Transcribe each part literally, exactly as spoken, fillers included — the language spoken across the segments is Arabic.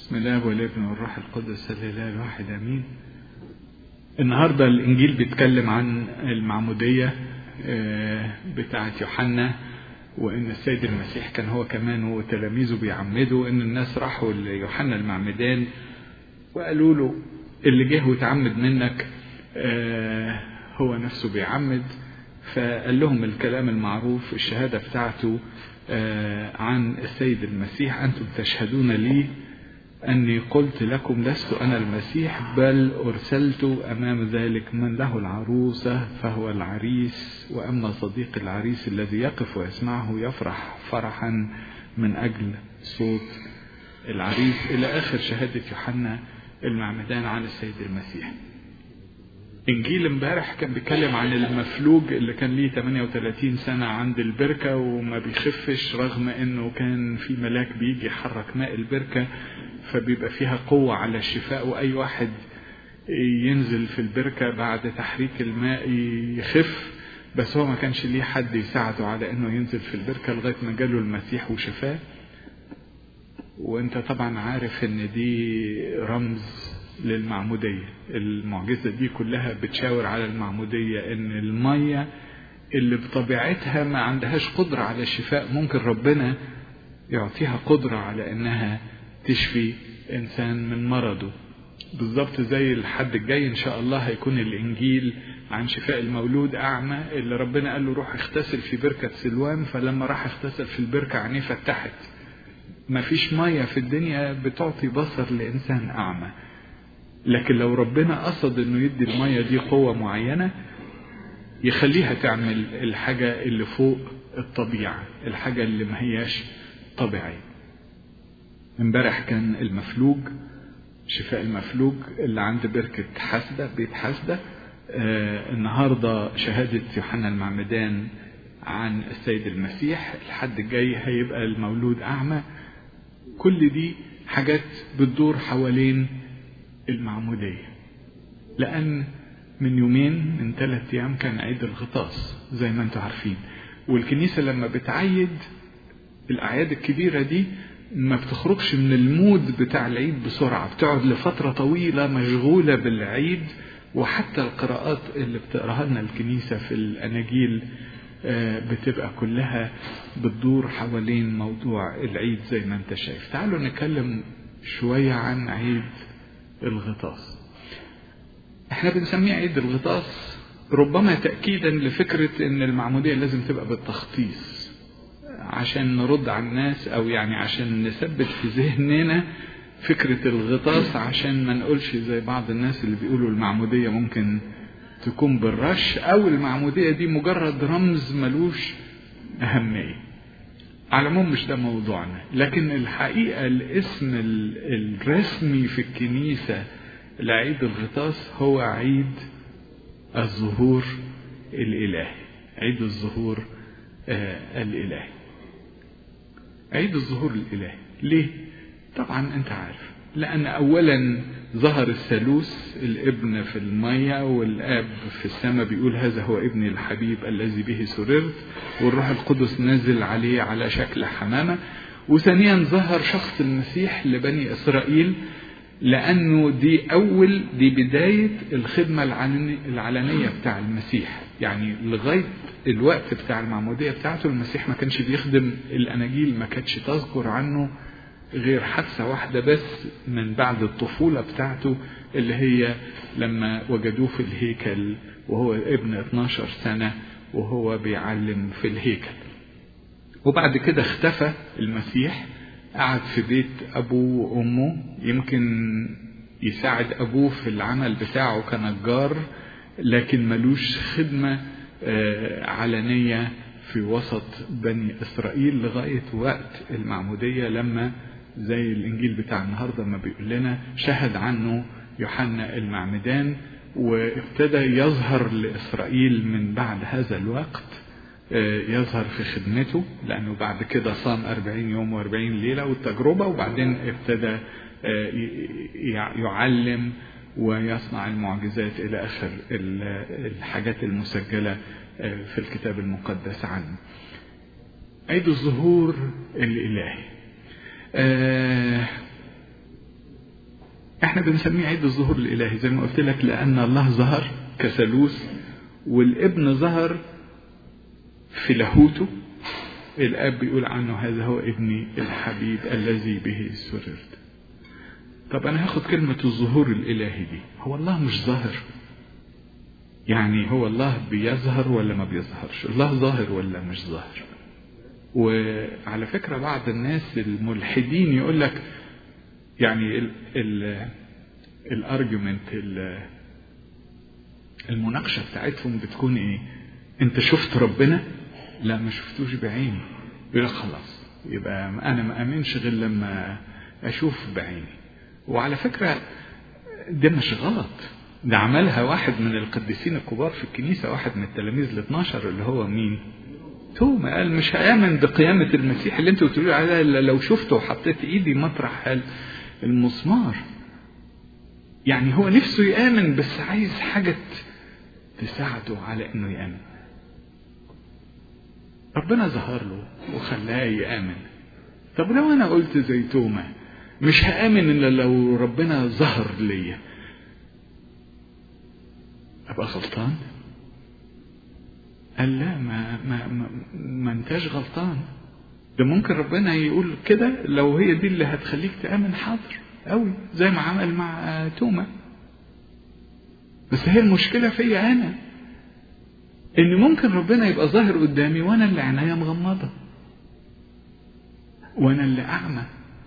بسم الله والابن والروح القدس الاله الواحد امين. النهارده الانجيل بيتكلم عن المعموديه بتاعه يوحنا، وان السيد المسيح كان هو كمان وتلاميذه بيعمدوا. ان الناس راحوا ليوحنا المعمدان وقالوا له اللي جه وتعمد منك هو نفسه بيعمد. فقال لهم الكلام المعروف، الشهاده بتاعته عن السيد المسيح: أنتم تشهدون لي أني قلت لكم لست أنا المسيح، بل أرسلت أمام ذلك من له العروسة فهو العريس، وأما صديق العريس الذي يقف ويسمعه يفرح فرحا من أجل صوت العريس. إلى آخر شهادة يوحنا المعمدان عن السيد المسيح. إنجيل امبارح كان بيتكلم عن المفلوج اللي كان ليه ثمانية وثلاثين سنة عند البركة وما بيخفش، رغم انه كان في ملاك بيجي يحرك ماء البركة فبيبقى فيها قوة على الشفاء، واي واحد ينزل في البركة بعد تحريك الماء يخف، بس هو ما كانش ليه حد يساعده على انه ينزل في البركة لغاية ما جاله المسيح وشفاه. وانت طبعا عارف ان دي رمز للمعمودية. المعجزة دي كلها بتشاور على المعمودية، ان المية اللي بطبيعتها ما عندهاش قدرة على الشفاء ممكن ربنا يعطيها قدرة على انها تشفي انسان من مرضه. بالضبط زي الحد الجاي ان شاء الله هيكون الانجيل عن شفاء المولود اعمى، اللي ربنا قال له روح اغتسل في بركة سلوان، فلما راح اغتسل في البركة عينيه فتحت. ما فيش مية في الدنيا بتعطي بصر لانسان اعمى، لكن لو ربنا قصد انه يدي المية دي قوة معينة يخليها تعمل الحاجة اللي فوق الطبيعة، الحاجة اللي ما هياش طبيعية. امبارح كان المفلوج، شفاء المفلوج اللي عند بركة حسدة، بيت حسدة. آه النهاردة شهادة يوحنا المعمدان عن السيد المسيح. الحد الجاي هيبقى المولود أعمى. كل دي حاجات بتدور حوالين المعمودية، لأن من يومين من ثلاث أيام كان عيد الغطاس زي ما انتم عارفين، والكنيسة لما بتعيد الأعياد الكبيرة دي ما بتخرجش من المود بتاع العيد بسرعة، بتقعد لفترة طويلة مشغولة بالعيد. وحتى القراءات اللي بتقراها لنا الكنيسة في الأناجيل بتبقى كلها بتدور حوالين موضوع العيد زي ما انت شايف. تعالوا نتكلم شوية عن عيد الغطاس. احنا بنسميه عيد الغطاس ربما تأكيدا لفكرة ان المعمودية لازم تبقى بالتخطيص عشان نرد على الناس، او يعني عشان نثبت في ذهننا فكرة الغطاس، عشان ما نقولش زي بعض الناس اللي بيقولوا المعمودية ممكن تكون بالرش، او المعمودية دي مجرد رمز ملوش اهمية. على العموم مش ده موضوعنا، لكن الحقيقة الاسم الرسمي في الكنيسة لعيد الغطاس هو عيد الظهور الإلهي. عيد الظهور آه الإلهي. عيد الظهور الإلهي ليه؟ طبعا انت عارف، لأن أولا ظهر الثالوث، الابن في المية والآب في السماء بيقول هذا هو ابني الحبيب الذي به سررت، والروح القدس نازل عليه على شكل حمامة. وثانيا ظهر شخص المسيح لبني إسرائيل، لأنه دي أول دي بداية الخدمة العلنية بتاع المسيح. يعني لغاية الوقت بتاع المعمودية بتاعته المسيح ما كانش بيخدم. الأناجيل ما كانتش تذكر عنه غير حادثة واحدة بس من بعد الطفولة بتاعته، اللي هي لما وجدوه في الهيكل وهو ابن اتناشر سنة وهو بيعلم في الهيكل. وبعد كده اختفى المسيح، قعد في بيت أبوه وأمه، يمكن يساعد أبوه في العمل بتاعه كنجار، لكن ملوش خدمة علنية في وسط بني إسرائيل لغاية وقت المعمودية، لما زي الإنجيل بتاع النهاردة ما بيقول لنا شهد عنه يوحنا المعمدان، وابتدى يظهر لإسرائيل من بعد هذا الوقت، يظهر في خدمته، لأنه بعد كده صام أربعين يوم وأربعين ليلة والتجربة، وبعدين ابتدى يعلم ويصنع المعجزات إلى آخر الحاجات المسجلة في الكتاب المقدس عنه. عيد الظهور الإلهي. احنا بنسميه عيد الظهور الالهي زي ما قلت لك، لان الله ظهر كثالوث والابن ظهر في لاهوته. الاب بيقول عنه هذا هو ابني الحبيب الذي به سررت. طب انا هاخد كلمة الظهور الالهي دي، هو الله مش ظاهر؟ يعني هو الله بيظهر ولا ما بيظهرش؟ الله ظاهر ولا مش ظاهر؟ وعلى فكرة بعض الناس الملحدين يقول لك يعني ال ال الارجيومنت المناقشة بتاعتهم بتكون ايه؟ انت شفت ربنا؟ لا ما شفتوش بعيني. يقول لك خلاص يبقى انا ما امنش غير لما اشوف بعيني. وعلى فكرة ده مش غلط، ده عملها واحد من القديسين الكبار في الكنيسة، واحد من التلاميذ الاثناشر اللي هو مين؟ توما. قال مش هآمن بقيامة المسيح اللي انتوا بتقولوا عليها الا لو شفته وحطيت ايدي مطرح المسمار. يعني هو نفسه يآمن بس عايز حاجة تساعده على انه يآمن. ربنا ظهر له وخلاه يآمن. طب لو انا قلت زي توما مش هآمن الا لو ربنا ظهر ليا، ابقى غلطان؟ قال لا، ما ما ما, ما انتاش غلطان. ده ممكن ربنا يقول كده لو هي دي اللي هتخليك تآمن، حاضر قوي زي ما عمل مع توما. بس هي المشكلة فيا انا، ان ممكن ربنا يبقى ظاهر قدامي وانا اللي عينيا مغمضة وانا اللي اعمى.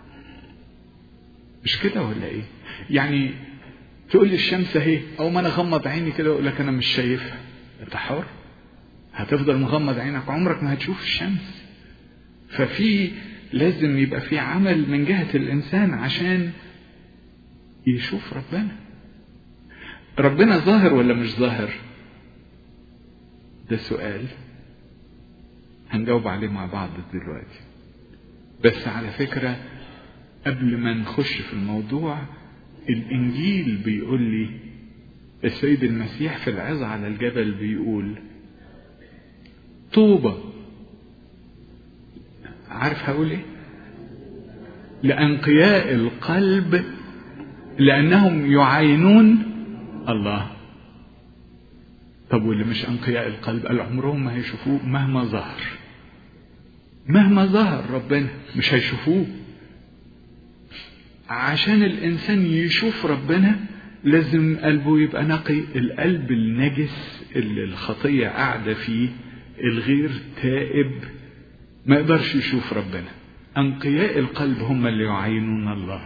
مش كده ولا ايه؟ يعني تقول لي الشمس اهي، او ما انا اغمض عيني كده واقول لك انا مش شايفها. انت حر، هتفضل مغمض عينك عمرك ما هتشوف الشمس. ففي لازم يبقى في عمل من جهة الانسان عشان يشوف ربنا. ربنا ظاهر ولا مش ظاهر؟ ده سؤال هنجاوب عليه مع بعض دلوقتي. بس على فكرة قبل ما نخش في الموضوع، الانجيل بيقول لي السيد المسيح في العظة على الجبل بيقول طوبى، عارف هقول ايه؟ لأنقياء القلب لأنهم يعاينون الله. طب واللي مش أنقياء القلب قال عمرهم ما هيشوفوه مهما ظهر. مهما ظهر ربنا مش هيشوفوه. عشان الإنسان يشوف ربنا لازم قلبه يبقى نقي. القلب النجس اللي الخطية قاعدة فيه الغير تائب ما يقدرش يشوف ربنا. أنقياء القلب هم اللي يعينون الله.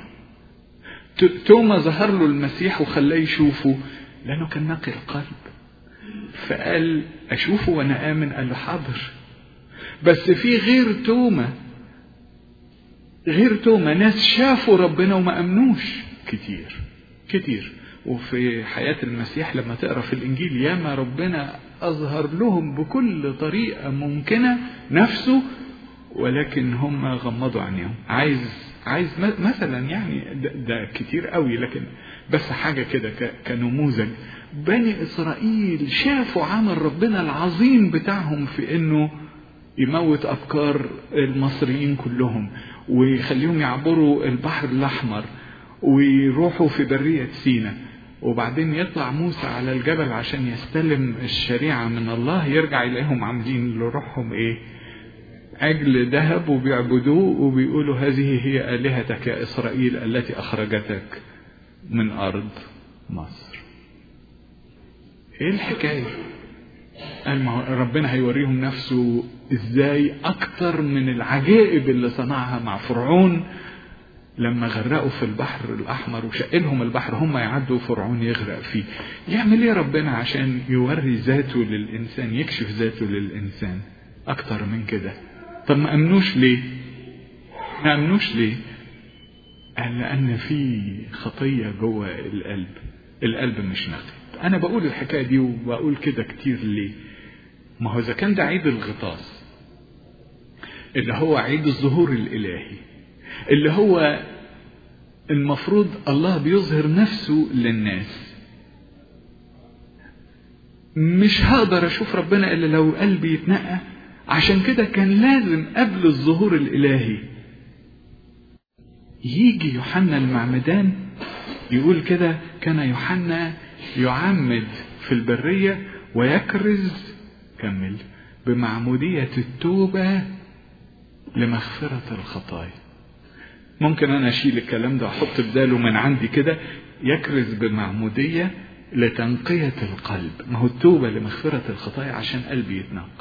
توما ظهر له المسيح وخلاه يشوفه لأنه كان نقي القلب، فقال أشوفه وأنا آمن. قال له حاضر. بس في غير توما، غير توما ناس شافوا ربنا وما أمنوش كتير كتير. وفي حياة المسيح لما تقرأ في الإنجيل ياما ربنا أظهر لهم بكل طريقة ممكنة نفسه، ولكن هم غمضوا عينيهم. عايز عايز مثلا يعني ده, ده كتير قوي، لكن بس حاجة كده كنموذج. بني إسرائيل شافوا عمل ربنا العظيم بتاعهم في إنه يموت أفكار المصريين كلهم ويخليهم يعبروا البحر الأحمر ويروحوا في برية سيناء، وبعدين يطلع موسى على الجبل عشان يستلم الشريعة من الله، يرجع إليهم عاملين لروحهم إيه؟ عجل ذهب وبيعبدوه وبيقولوا هذه هي آلهتك يا إسرائيل التي أخرجتك من أرض مصر. إيه الحكاية؟ قال ما ربنا هيوريهم نفسه إزاي أكتر من العجائب اللي صنعها مع فرعون لما غرقوا في البحر الأحمر وشقلهم البحر هم يعدوا فرعون يغرق فيه. يعمل إيه ربنا عشان يوري ذاته للإنسان، يكشف ذاته للإنسان أكتر من كده؟ طب ما أمنوش ليه؟ ما أمنوش ليه؟ قال لأن في خطية جوه القلب. القلب مش نقي. أنا بقول الحكاية دي وبقول كده كتير ليه؟ ما هو إذا كان ده عيد الغطاس اللي هو عيد الظهور الإلهي اللي هو المفروض الله بيظهر نفسه للناس، مش هقدر أشوف ربنا إلا لو قلبي يتنقى. عشان كده كان لازم قبل الظهور الإلهي يجي يوحنا المعمدان يقول كده كان يوحنا يعمد في البرية ويكرز كمل بمعمودية التوبة لمغفرة الخطايا. ممكن أنا أشيل الكلام ده وأحط بداله من عندي كده يكرز بمعمودية لتنقية القلب. ما هو التوبة لمغفرة الخطايا عشان قلبي يتنقى.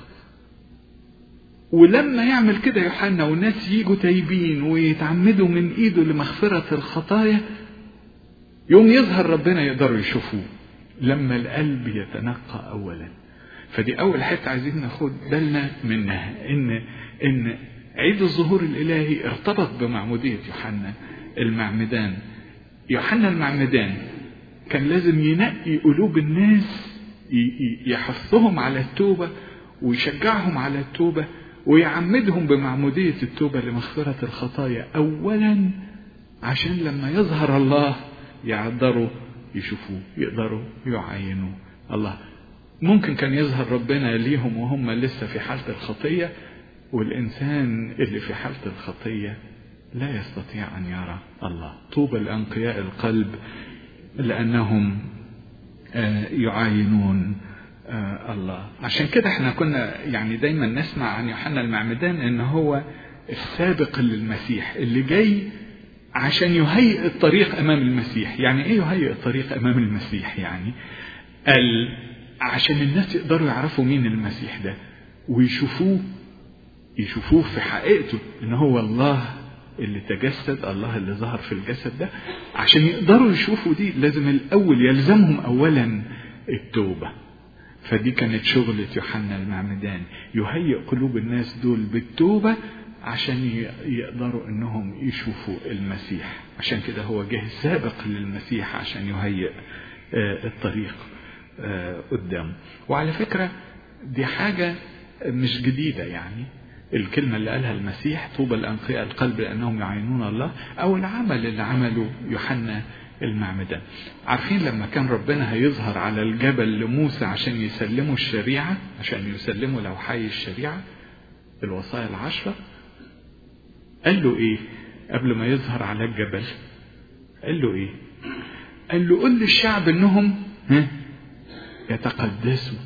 ولما يعمل كده يوحنا والناس ييجوا تايبين ويتعمدوا من إيده لمغفرة الخطايا، يوم يظهر ربنا يقدروا يشوفوه لما القلب يتنقى أولا. فدي أول حتة عايزين ناخد بالنا منها، إن إن عيد الظهور الإلهي ارتبط بمعمودية يوحنا المعمدان. يوحنا المعمدان كان لازم ينقي قلوب الناس، يحثهم على التوبة ويشجعهم على التوبة ويعمدهم بمعمودية التوبة لمغفرة الخطايا أولا، عشان لما يظهر الله يقدروا يشوفوه، يقدروا يعينوا الله. ممكن كان يظهر ربنا ليهم وهم لسه في حالة الخطية، والإنسان اللي في حالة الخطية لا يستطيع أن يرى الله. طوبى لأنقياء القلب لأنهم يعاينون الله. عشان كده احنا كنا يعني دايما نسمع عن يوحنا المعمدان ان هو السابق للمسيح اللي جاي عشان يهيئ الطريق امام المسيح. يعني ايه يهيئ الطريق امام المسيح؟ يعني ال... عشان الناس يقدروا يعرفوا مين المسيح ده ويشوفوه يشوفوه في حقيقته، ان هو الله اللي تجسد، الله اللي ظهر في الجسد ده. عشان يقدروا يشوفوا دي لازم الاول يلزمهم اولا التوبة. فدي كانت شغلة يوحنا المعمدان، يهيئ قلوب الناس دول بالتوبة عشان يقدروا انهم يشوفوا المسيح. عشان كده هو جه سابق للمسيح عشان يهيئ الطريق قدامه. وعلى فكرة دي حاجة مش جديدة، يعني الكلمة اللي قالها المسيح طوبى لأنقياء القلب لأنهم يعينون الله، أو العمل اللي عمله يوحنا المعمدان. عارفين لما كان ربنا هيظهر على الجبل لموسى عشان يسلموا الشريعة، عشان يسلموا لوحي الشريعة الوصايا العشرة، قال له ايه قبل ما يظهر على الجبل؟ قال له ايه؟ قال له قل للشعب انهم ها يتقدسوا.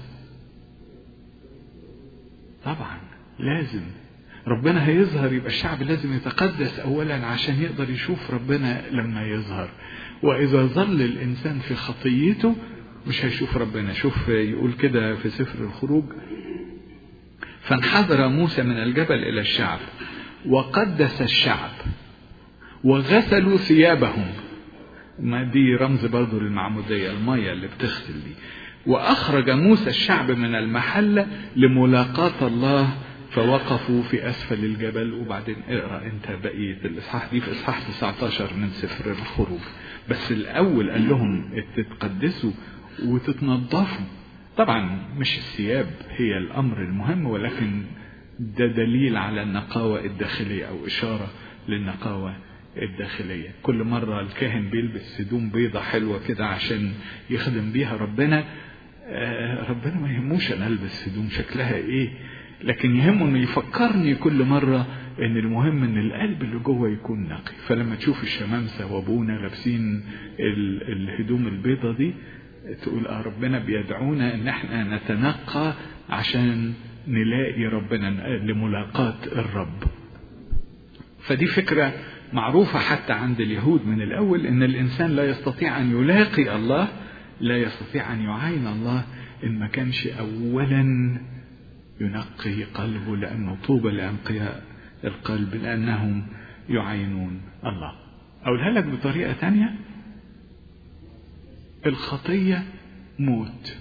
طبعا لازم ربنا هيظهر يبقى الشعب لازم يتقدس اولا عشان يقدر يشوف ربنا لما يظهر. واذا ظل الانسان في خطيته مش هيشوف ربنا. شوف يقول كده في سفر الخروج: فانحدر موسى من الجبل الى الشعب وقدس الشعب وغسلوا ثيابهم. ما دي رمز برضو للمعمودية، المية اللي بتغسل دي. واخرج موسى الشعب من المحلة لملاقاة الله فوقفوا في أسفل الجبل. وبعدين اقرأ انت بقية الإصحاح دي في إصحاح تسعة عشر من سفر الخروج. بس الأول قال لهم تتقدسوا وتتنظفوا. طبعا مش الثياب هي الأمر المهم، ولكن ده دليل على النقاوة الداخلية أو إشارة للنقاوة الداخلية. كل مرة الكاهن بيلبس هدوم بيضة حلوة كده عشان يخدم بيها ربنا، ربنا ما يهموش أنا ألبس هدوم شكلها إيه، لكن يهمه انه يفكرني كل مرة ان المهم ان القلب اللي جوه يكون نقي. فلما تشوف الشمامسة وابونا لابسين الهدوم البيضة دي تقول اه ربنا بيدعونا ان احنا نتنقى عشان نلاقي ربنا لملاقاة الرب. فدي فكرة معروفة حتى عند اليهود من الاول، ان الانسان لا يستطيع ان يلاقي الله، لا يستطيع ان يعاين الله ان ما كانش اولا ينقي قلبه، لأنه طوبى لأنقياء القلب لأنهم يعينون الله. أقولها لك بطريقة تانية: الخطية موت،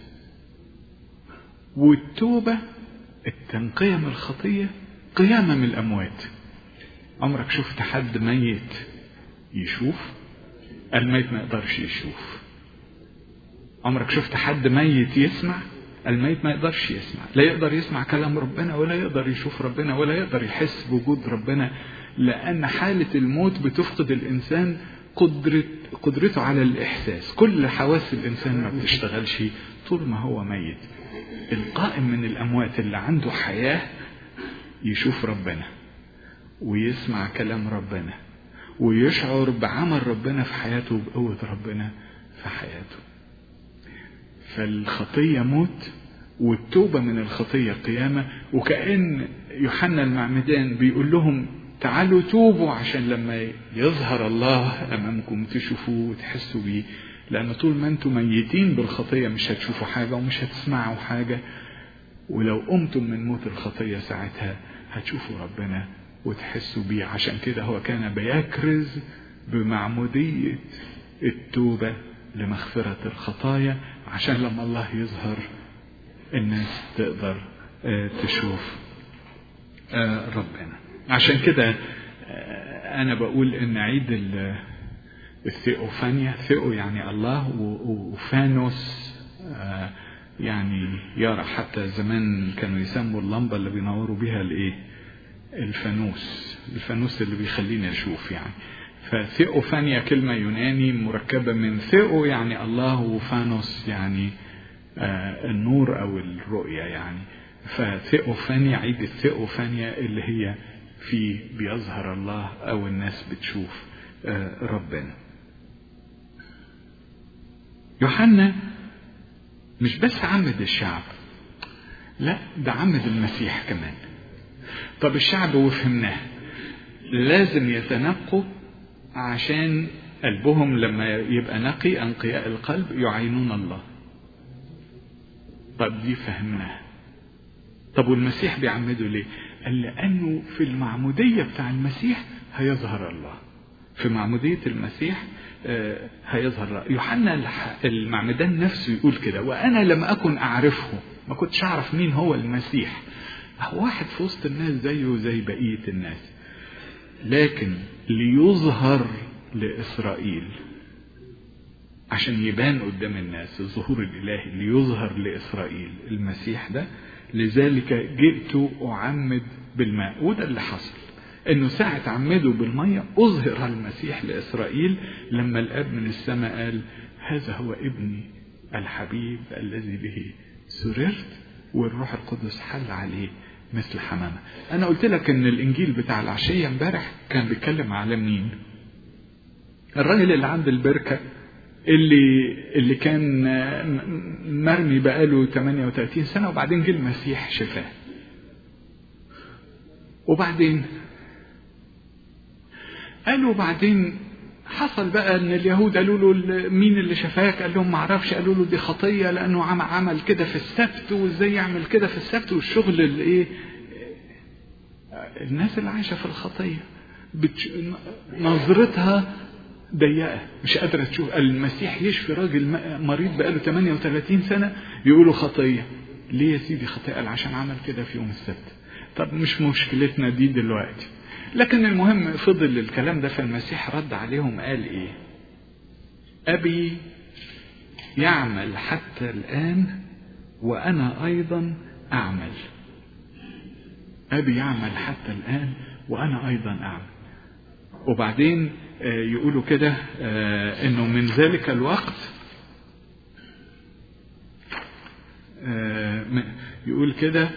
والتوبة التنقية من الخطية قيامة من الأموات. عمرك شفت حد ميت يشوف؟ الميت ما يقدرش يشوف. عمرك شفت حد ميت يسمع؟ الميت ما يقدرش يسمع. لا يقدر يسمع كلام ربنا، ولا يقدر يشوف ربنا، ولا يقدر يحس بوجود ربنا، لأن حالة الموت بتفقد الإنسان قدرة قدرته على الإحساس. كل حواس الإنسان ما بتشتغلش طول ما هو ميت. القائم من الأموات اللي عنده حياة يشوف ربنا ويسمع كلام ربنا ويشعر بعمل ربنا في حياته وبقوة ربنا في حياته. فالخطية موت والتوبة من الخطية قيامة. وكأن يوحنا المعمدان بيقول لهم تعالوا توبوا عشان لما يظهر الله أمامكم تشوفوه وتحسوا بيه، لأن طول ما أنتم ميتين بالخطية مش هتشوفوا حاجة ومش هتسمعوا حاجة، ولو قمتم من موت الخطية ساعتها هتشوفوا ربنا وتحسوا بيه. عشان كده هو كان بيكرز بمعمودية التوبة لمغفرة الخطايا، عشان لما الله يظهر الناس تقدر تشوف ربنا. عشان كده أنا بقول إن عيد الثيوفانيا، ثيو يعني الله وفانوس يعني يرى. حتى زمان كانوا يسموا اللمبة اللي بينوروا بيها الايه الفانوس، الفانوس اللي بيخليني اشوف يعني. فثيوفانيا كلمة يوناني مركبة من ثيو يعني الله، وفانوس يعني آه النور او الرؤية يعني. فثيوفانيا، عيد الثيوفانيا اللي هي في بيظهر الله او الناس بتشوف آه ربنا. يوحنا مش بس عمد الشعب، لا ده عمد المسيح كمان. طب الشعب وفهمناه لازم يتنقوا عشان قلبهم لما يبقى نقي أنقياء القلب يعينون الله. طب دي فهمناها. طب والمسيح بيعمده ليه؟ قال لأنه في المعمودية بتاع المسيح هيظهر الله. في معمودية المسيح آه هيظهر الله. يوحنا المعمدان نفسه يقول كده، وأنا لم أكن أعرفه، ما كنتش أعرف مين هو المسيح، هو واحد في وسط الناس زيه زي بقية الناس، لكن ليظهر لإسرائيل عشان يبان قدام الناس الظهور الإلهي، ليظهر لإسرائيل المسيح ده. لذلك جئت أعمد بالماء. وده اللي حصل، انه ساعة عمده بالمية اظهر المسيح لإسرائيل لما الاب من السماء قال هذا هو ابني الحبيب الذي به سررت، والروح القدس حل عليه مثل حمامة. انا قلت لك ان الانجيل بتاع العشية امبارح كان بيتكلم على مين؟ الراجل اللي عند البركة اللي اللي كان مرمي بقاله ثمانية وثلاثين سنة، وبعدين جه المسيح شفاه. وبعدين قالوا بعدين حصل بقى ان اليهود قالوا له مين اللي شفاك؟ قال لهم ما اعرفش. قالوا له دي خطيه لانه عمل كده في السبت، وازاي يعمل كده في السبت؟ والشغل اللي ايه الناس اللي عايشه في الخطيه بتش... نظرتها ضيقه مش قادره تشوف. المسيح يشفي راجل مريض بقاله ثمانية وثلاثين سنه يقولوا خطيه. ليه يا سيدي خطيه؟ قال عشان عمل كده في يوم السبت. طب مش مشكلتنا دي دلوقتي، لكن المهم فضل الكلام ده. فالمسيح رد عليهم قال ايه؟ أبي يعمل حتى الآن وأنا أيضا أعمل. أبي يعمل حتى الآن وأنا أيضا أعمل. وبعدين يقولوا كده إنه من ذلك الوقت يقول كده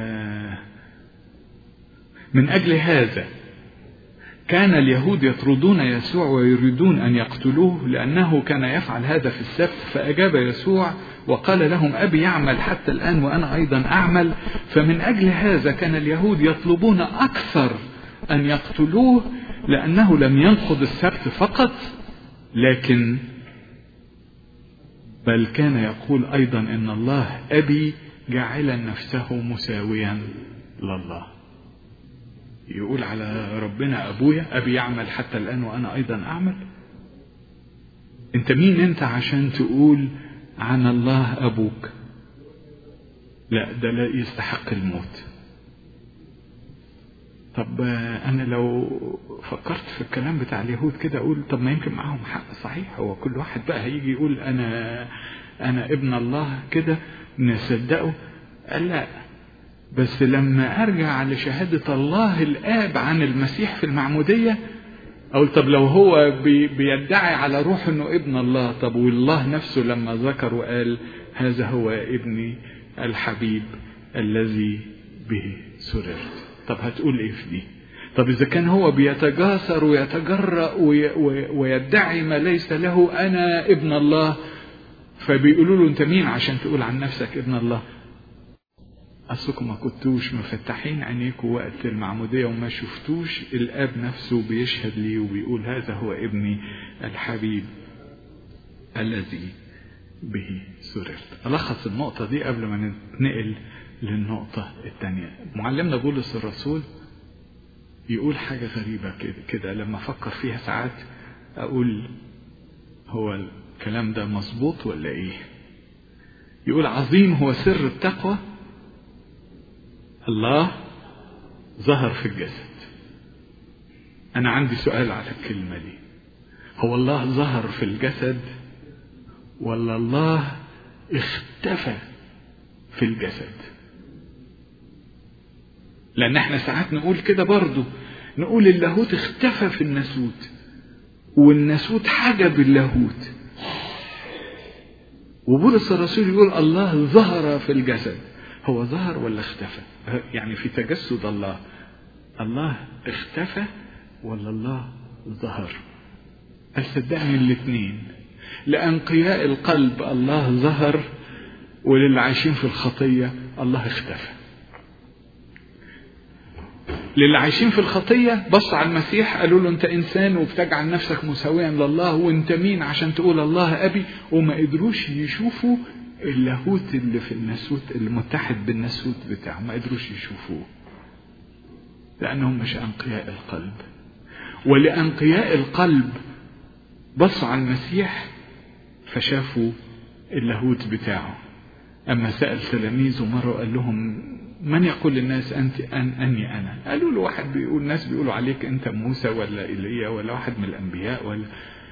من أجل هذا كان اليهود يطردون يسوع ويريدون أن يقتلوه لأنه كان يفعل هذا في السبت. فأجاب يسوع وقال لهم أبي يعمل حتى الآن وأنا أيضا أعمل. فمن أجل هذا كان اليهود يطلبون أكثر أن يقتلوه لأنه لم ينقض السبت فقط، لكن بل كان يقول أيضا إن الله أبي جعل نفسه مساويا لله. يقول على ربنا أبويا أبي يعمل حتى الآن وأنا أيضا أعمل. أنت مين أنت عشان تقول عن الله أبوك؟ لا ده لا يستحق الموت. طب أنا لو فكرت في الكلام بتاع اليهود كده أقول طب ما يمكن معهم حق صحيح. هو كل واحد بقى هيجي يقول أنا أنا ابن الله كده نصدقه؟ قال لا، بس لما أرجع لشهادة الله الآب عن المسيح في المعمودية أقول طب لو هو بيدعي على روح أنه ابن الله، طب والله نفسه لما ذكر وقال هذا هو ابني الحبيب الذي به سررت، طب هتقول إيه في دي؟ طب إذا كان هو بيتجاسر ويتجرأ ويدعي ما ليس له، أنا ابن الله، فبيقولوا له أنت مين عشان تقول عن نفسك ابن الله؟ أصلكم ما كنتوش مفتحين عينيكم وقت المعمودية وما شفتوش الآب نفسه بيشهد لي وبيقول هذا هو ابني الحبيب الذي به سررت. ألخص النقطة دي قبل ما نتنقل للنقطة الثانية. معلمنا بولس الرسول يقول حاجة غريبة كده, كده لما أفكر فيها ساعات أقول هو الكلام ده مظبوط ولا إيه؟ يقول عظيم هو سر التقوى، الله ظهر في الجسد. أنا عندي سؤال على الكلمة دي، هو الله ظهر في الجسد ولا الله اختفى في الجسد؟ لأن احنا ساعات نقول كده برضو، نقول اللاهوت اختفى في الناسوت والناسوت حجب اللاهوت، وبولس الرسول يقول الله ظهر في الجسد. هو ظهر ولا اختفى؟ يعني في تجسد الله، الله اختفى ولا الله ظهر؟ أصدقني الاثنين. لأنقياء القلب الله ظهر، وللي عايشين في الخطية الله اختفى. للي عايشين في الخطية بص على المسيح قالوا له انت انسان وبتجعل نفسك مساويا لله، وانت مين عشان تقول الله ابي؟ وما قدروش يشوفوا اللاهوت اللي في الناسوت اللي متحد بالناسوت بتاعه، ما قدروش يشوفوه لانهم مش انقياء القلب. ولانقياء القلب بصوا على المسيح فشافوا اللاهوت بتاعه. اما سأل تلاميذه مرة قال لهم من يقول الناس أنت أن أني أنا؟ قالوا له واحد بيقول، الناس بيقولوا عليك أنت موسى ولا إيليا ولا واحد من الأنبياء، ولا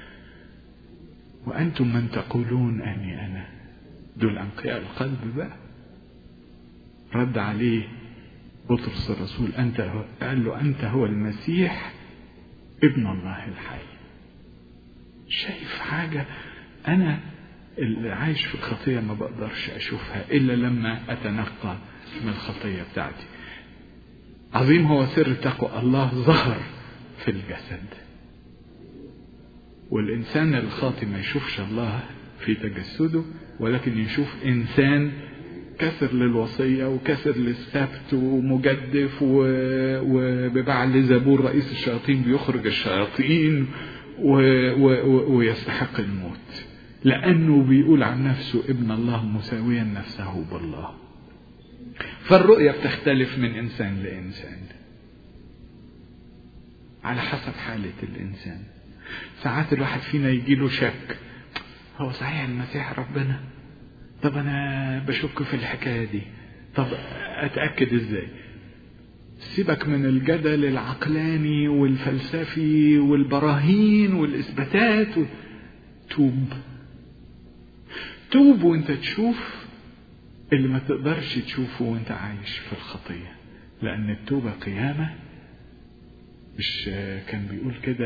وأنتم من تقولون أني أنا؟ دول أنقياء القلب بقى. رد عليه بطرس الرسول أنت هو، قال له أنت هو المسيح ابن الله الحي. شايف حاجة؟ أنا اللي عايش في الخطية ما بقدرش أشوفها إلا لما أتنقى من الخطية بتاعتي. عظيم هو سر التقوى، الله ظهر في الجسد. والإنسان الخاطئ ما يشوفش الله في تجسده، ولكن يشوف إنسان كسر للوصية وكسر للسبت ومجدف وببعل زبور رئيس الشياطين بيخرج الشياطين ويستحق الموت، لأنه بيقول عن نفسه ابن الله مساويا نفسه بالله. فالرؤية بتختلف من إنسان لإنسان على حسب حالة الإنسان. ساعات الواحد فينا يجيله شك، هو صحيح المسيح ربنا؟ طب أنا بشك في الحكاية دي، طب أتأكد إزاي؟ سيبك من الجدل العقلاني والفلسفي والبراهين والإثباتات، توب توب وانت تشوف اللي ما تقدرش تشوفه وانت عايش في الخطية. لأن التوبة قيامة. مش كان بيقول كده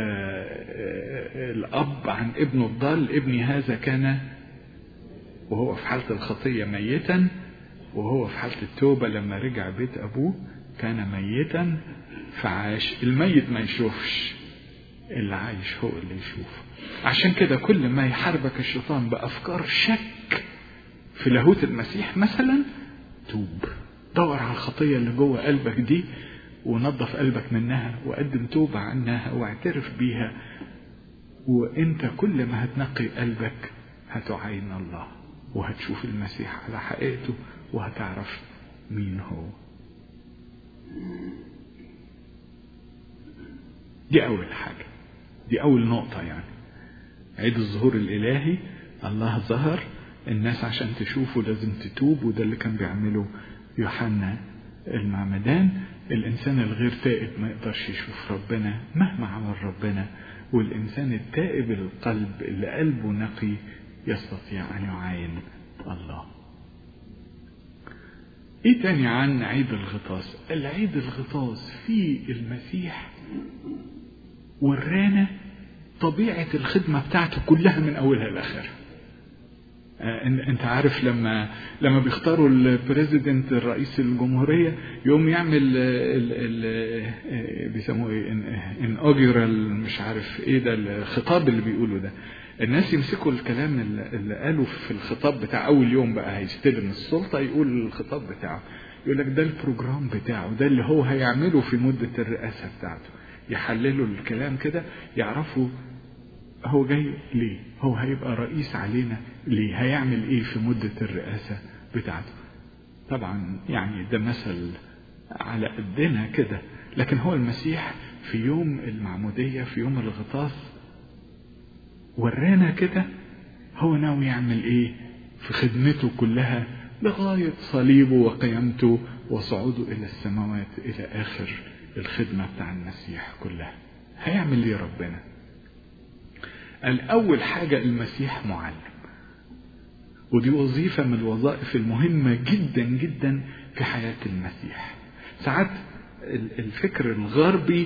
الأب عن ابنه الضال، ابني هذا كان وهو في حالة الخطية ميتا، وهو في حالة التوبة لما رجع بيت أبوه كان ميتا فعاش. الميت ما يشوفش، اللي عايش هو اللي يشوف. عشان كده كل ما يحاربك الشيطان بأفكار شك في لاهوت المسيح مثلا، توب، دور على الخطية اللي جوه قلبك دي ونظف قلبك منها وقدم توبة عنها واعترف بيها. وانت كل ما هتنقي قلبك هتعين الله وهتشوف المسيح على حقيقته وهتعرف مين هو. دي أول حاجة، دي أول نقطة. يعني عيد الظهور الإلهي، الله ظهر، الناس عشان تشوفه لازم تتوب، وده اللي كان بيعمله يوحنا المعمدان. الإنسان الغير تائب ما يقدرش يشوف ربنا مهما عمل ربنا، والإنسان التائب القلب اللي قلبه نقي يستطيع أن يعاين الله. إيه تاني عن عيد الغطاس؟ العيد الغطاس فيه المسيح ورانا طبيعة الخدمة بتاعته كلها من أولها لآخرها. انت عارف لما لما بيختاروا البريزيدنت الرئيس الجمهوريه يوم يعمل بيسموه ايه انوجرال مش عارف ايه ده الخطاب اللي بيقوله ده. الناس يمسكوا الكلام اللي قاله في الخطاب بتاع اول يوم بقى هيستلم السلطه يقول الخطاب بتاعه، يقول لك ده البروجرام بتاعه، ده اللي هو هيعمله في مده الرئاسه بتاعته. يحللوا الكلام كده يعرفوا هو جاي ليه، هو هيبقى رئيس علينا ليه، هيعمل ايه في مدة الرئاسة بتاعته. طبعا يعني ده مثل على قدنا كده، لكن هو المسيح في يوم المعمودية في يوم الغطاس ورانا كده هو ناوي يعمل ايه في خدمته كلها لغاية صليبه وقيامته وصعوده الى السماوات الى اخر الخدمة بتاع المسيح كلها. هيعمل ايه ربنا؟ الأول حاجة المسيح معلم، ودي وظيفة من الوظائف المهمة جدا جدا في حياة المسيح. ساعات الفكر الغربي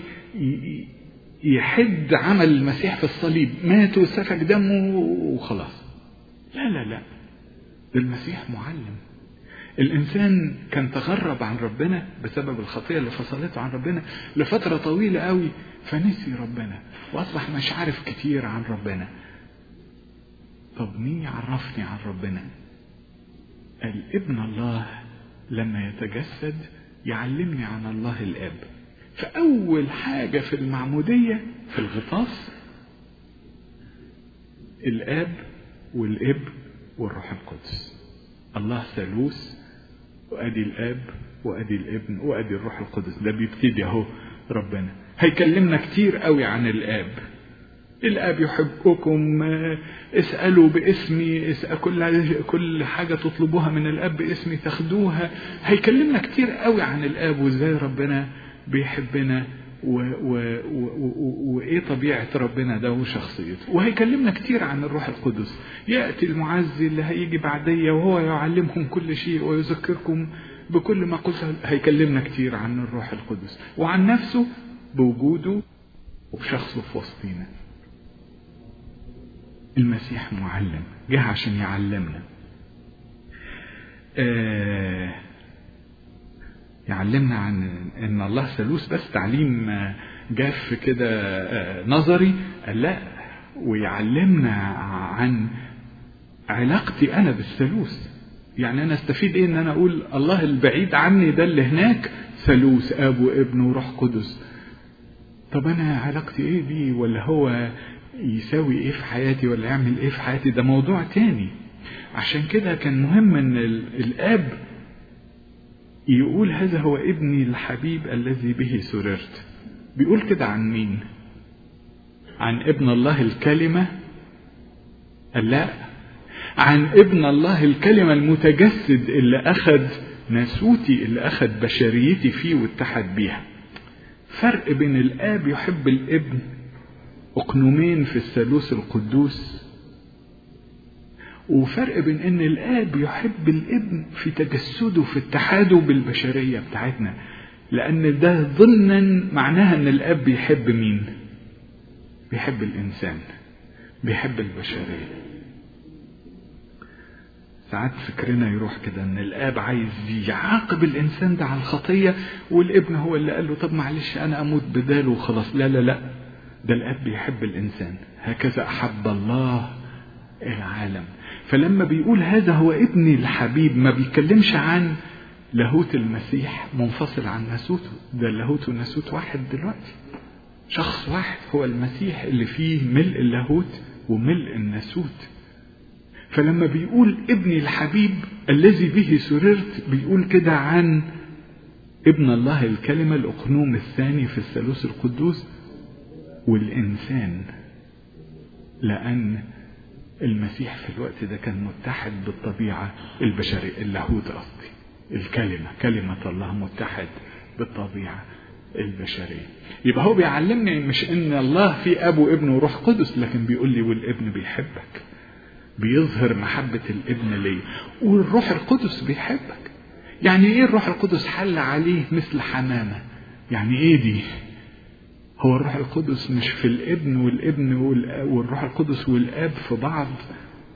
يحد عمل المسيح في الصليب، مات وسفك دمه وخلاص. لا لا لا، ده المسيح معلم. الإنسان كان تغرب عن ربنا بسبب الخطية اللي فصلته عن ربنا لفترة طويلة قوي، فنسي ربنا وأصبح مش عارف كتير عن ربنا. طب مين يعرفني عن ربنا؟ الابن الله لما يتجسد يعلمني عن الله الآب. فأول حاجة في المعمودية في الغطاس الآب والابن والروح القدس. الله ثالوث، وادي الاب وادي الابن وادي الروح القدس. ده بيبتدي اهو ربنا هيكلمنا كتير قوي عن الاب. الاب يحبكم، اسالوا باسمي، اسأل كل كل حاجه تطلبوها من الاب باسمي تاخدوها. هيكلمنا كتير قوي عن الاب وازاي ربنا بيحبنا وايه طبيعه ربنا ده وشخصيته. وهيكلمنا كتير عن الروح القدس، ياتي المعزي اللي هيجي بعديه وهو يعلمكم كل شيء ويذكركم بكل ما قلت. هيكلمنا كتير عن الروح القدس وعن نفسه بوجوده وبشخصه في وسطينا. المسيح معلم، جه عشان يعلمنا، آه يعلمنا عن ان الله ثالوث بس تعليم جاف كده نظري، لا، ويعلمنا عن علاقتي انا بالثالوث. يعني انا استفيد ايه ان انا اقول الله البعيد عني ده اللي هناك ثالوث اب وابن وروح قدس؟ طب انا علاقتي ايه بيه؟ ولا هو يساوي ايه في حياتي؟ ولا يعمل ايه في حياتي؟ ده موضوع تاني. عشان كده كان مهم ان الاب يقول هذا هو ابني الحبيب الذي به سررت. بيقول كده عن مين؟ عن ابن الله الكلمة؟ لا، عن ابن الله الكلمة المتجسد اللي أخذ ناسوتي، اللي أخذ بشريتي فيه واتحد بيها. فرق بين الآب يحب الابن أقنومين في الثالوث القدوس، وفرق بين ان الاب يحب الابن في تجسده في اتحاده بالبشرية بتاعتنا. لان ده ضمنا معناها ان الاب بيحب مين؟ بيحب الانسان، بيحب البشرية. ساعات فكرنا يروح كده ان الاب عايز يعاقب الانسان ده على الخطية، والابن هو اللي قال له طب معلش انا اموت بداله وخلاص. لا لا لا، ده الاب بيحب الانسان. هكذا احب الله العالم. فلما بيقول هذا هو ابني الحبيب ما بيتكلمش عن لاهوت المسيح منفصل عن ناسوته. ده اللاهوت والناسوت واحد دلوقتي، شخص واحد هو المسيح اللي فيه ملء اللاهوت وملء الناسوت. فلما بيقول ابني الحبيب الذي به سررت بيقول كده عن ابن الله الكلمة الأقنوم الثاني في الثالوث القدوس والإنسان. لأن المسيح في الوقت ده كان متحد بالطبيعة البشرية، اللاهوت قصدي، الكلمة، كلمة الله متحد بالطبيعة البشرية. يبقى هو بيعلمني مش ان الله في اب وابن وروح قدس، لكن بيقول لي والابن بيحبك، بيظهر محبة الابن ليه، والروح القدس بيحبك. يعني ايه الروح القدس حل عليه مثل حمامة؟ يعني ايه دي؟ هو الروح القدس مش في الابن والابن والروح القدس والاب في بعض؟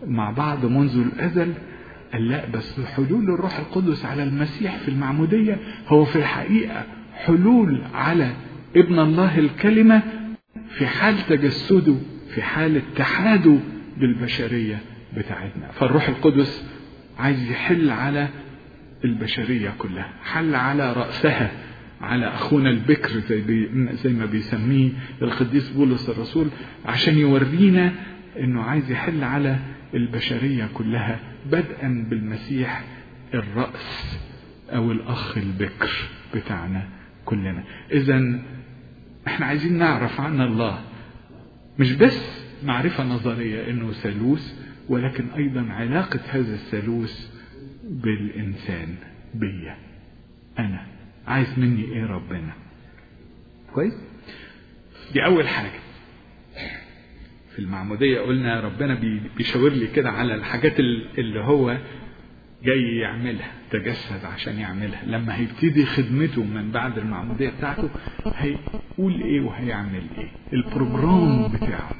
مع بعض منذ الأزل. قال لا، بس حلول الروح القدس على المسيح في المعمودية هو في الحقيقة حلول على ابن الله الكلمة في حال تجسده، في حال اتحاده بالبشرية بتاعتنا. فالروح القدس عايز يحل على البشرية كلها، حل على رأسها، على أخونا البكر زي, بي زي ما بيسميه القديس بولس الرسول، عشان يورينا أنه عايز يحل على البشرية كلها بدءا بالمسيح الرأس أو الأخ البكر بتاعنا كلنا. إذن احنا عايزين نعرف عن الله مش بس معرفة نظرية أنه ثالوث، ولكن أيضا علاقة هذا الثالوث بالإنسان بيا أنا. عايز مني إيه ربنا؟ كويس؟ دي أول حاجة. في المعمودية قلنا ربنا بيشاور لي كده على الحاجات اللي هو جاي يعملها، تجسد عشان يعملها. لما هيبتدي خدمته من بعد المعمودية بتاعته هيقول ايه وهيعمل ايه، البروجرام بتاعه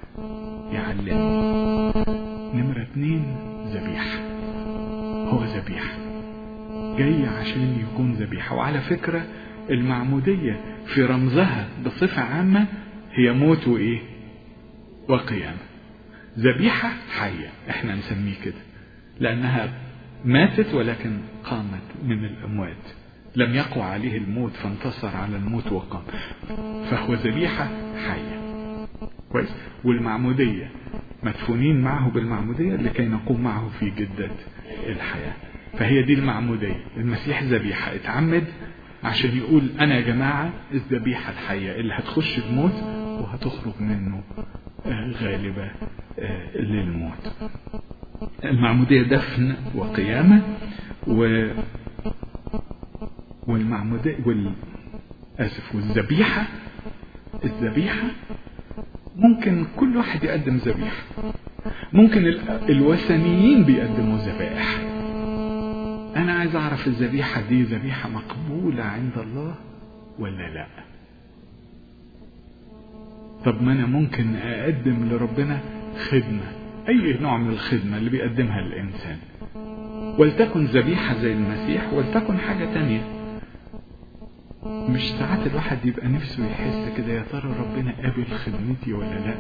يعلمه. نمرة اتنين ذبيحة، هو ذبيحة جاي عشان يكون ذبيحة. وعلى فكرة المعمودية في رمزها بصفة عامة هي موت وايه وقيامة. ذبيحة حية احنا نسميه كده، لأنها ماتت ولكن قامت من الأموات، لم يقع عليه الموت فانتصر على الموت وقام، فهو ذبيحة حية. كويس؟ والمعمودية مدفونين معه بالمعمودية لكي نقوم معه في جدة الحياة. فهي دي المعمودية. المسيح ذبيحة اتعمد عشان يقول أنا يا جماعة الذبيحة الحية اللي هتخش الموت وهتخرج منه غالبة للموت. المعمودية دفن وقيامة، و والمعمودية وال آسف والذبيحة. الذبيحة ممكن كل واحد يقدم ذبيحة، ممكن الوثنيين بيقدموا ذبائح. أنا عايز أعرف الذبيحة دي ذبيحة مقبولة عند الله ولا لا. طب ما أنا ممكن أقدم لربنا خدمة، أي نوع من الخدمة اللي بيقدمها الإنسان، ولتكن ذبيحة زي المسيح ولتكن حاجة تانية. مش ساعات الواحد يبقى نفسه يحس كده يا ترى ربنا قابل خدمتي ولا لا،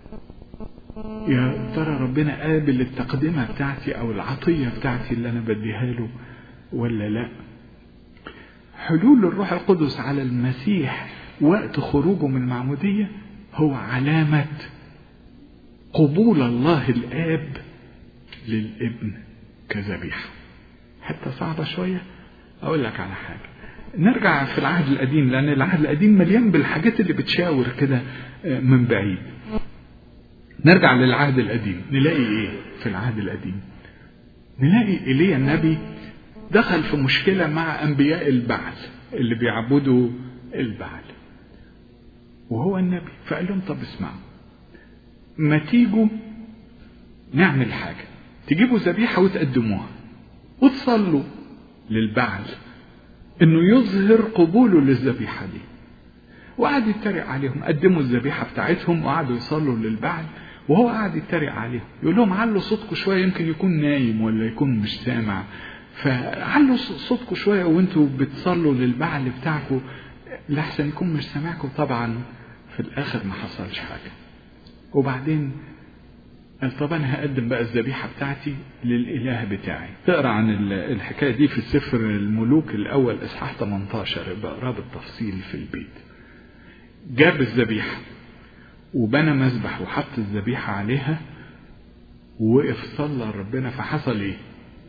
يا ترى ربنا قابل التقدمة بتاعتي أو العطية بتاعتي اللي أنا بديها له ولا لا. حلول الروح القدس على المسيح وقت خروجه من المعمودية هو علامة قبول الله الآب للابن كذبيحة. حتى صعبة شوية. أقول لك على حاجة، نرجع في العهد القديم، لأن العهد القديم مليان بالحاجات اللي بتشاور كده من بعيد. نرجع للعهد القديم نلاقي إيه في العهد القديم؟ نلاقي إيليا النبي دخل في مشكلة مع أنبياء البعل اللي بيعبدوا البعل وهو النبي، فقال لهم طب اسمعوا، ما تيجوا نعمل حاجة، تجيبوا ذبيحة وتقدموها وتصلوا للبعل انه يظهر قبوله للذبيحة دي. وقعد يتريق عليهم، قدموا الذبيحة بتاعتهم وقعدوا يصلوا للبعل وهو قعد يتريق عليهم، يقول لهم علوا صوتكم شوية، يمكن يكون نايم ولا يكون مش سامع، فعلوا صوتكم شوية وانتوا بتصلوا للبعل بتاعكم لحسن يكون مش سامعكم. طبعا في الاخر ما حصلش حاجة. وبعدين قال طب انا هقدم بقى الذبيحة بتاعتي للاله بتاعي. تقرأ عن الحكاية دي في سفر الملوك الاول اصحاح ثمانية عشر، بقرا بالتفصيل في البيت. جاب الذبيحة وبنى مذبح وحط الذبيحة عليها ووقف صلى ربنا، فحصل ايه؟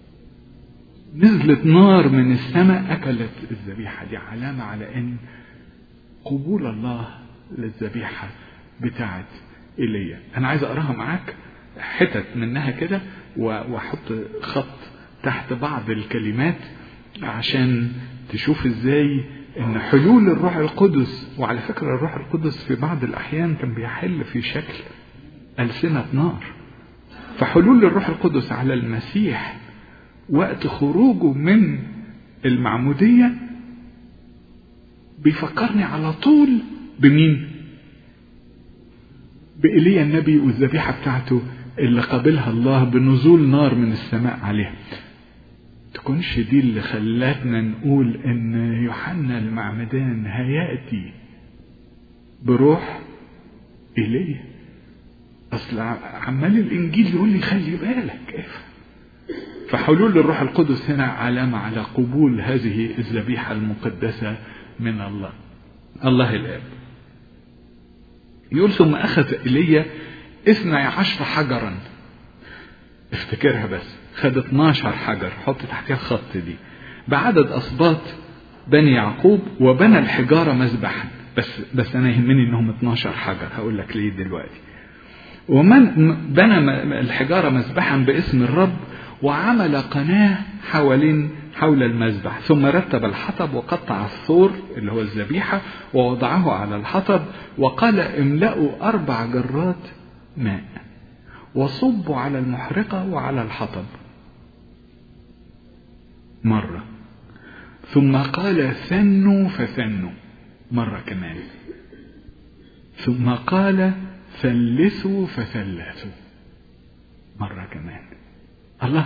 نزلت نار من السماء اكلت الذبيحة دي، علامة على ان قبول الله للذبيحة بتاعت إيليا. انا عايز اقراها معاك حتت منها كده واحط خط تحت بعض الكلمات عشان تشوف ازاي ان حلول الروح القدس، وعلى فكرة الروح القدس في بعض الاحيان كان بيحل في شكل ألسنة نار. فحلول الروح القدس على المسيح وقت خروجه من المعمودية بيفكرني على طول بمين؟ بإيليا النبي والذبيحة بتاعته اللي قابلها الله بنزول نار من السماء عليها. تكونش دي اللي خلتنا نقول ان يوحنا المعمدان هيأتي بروح إيليا؟ اصل عمال الانجيل يقول لي خلي بالك. فحلول الروح القدس هنا علامة على قبول هذه الذبيحة المقدسة من الله الله الآب. يقول ثم أخذ إيليا اثني عشر حجرا. افتكرها بس، خد اتناشر حجر، حط تحتها خط دي بعدد أصباط بني يعقوب، وبنى الحجارة مذبحا. بس بس أنا يهمني إنهم اتناشر حجر، هقول لك ليه دلوقتي. ومن بنى الحجارة مذبحا باسم الرب، وعمل قناة حوالين حول المذبح، ثم رتب الحطب وقطع الثور اللي هو الذبيحة ووضعه على الحطب، وقال املأوا أربع جرات ماء وصبوا على المحرقة وعلى الحطب مرة، ثم قال ثنوا فثنوا مرة كمان، ثم قال ثلثوا فثلثوا مرة كمان. الله،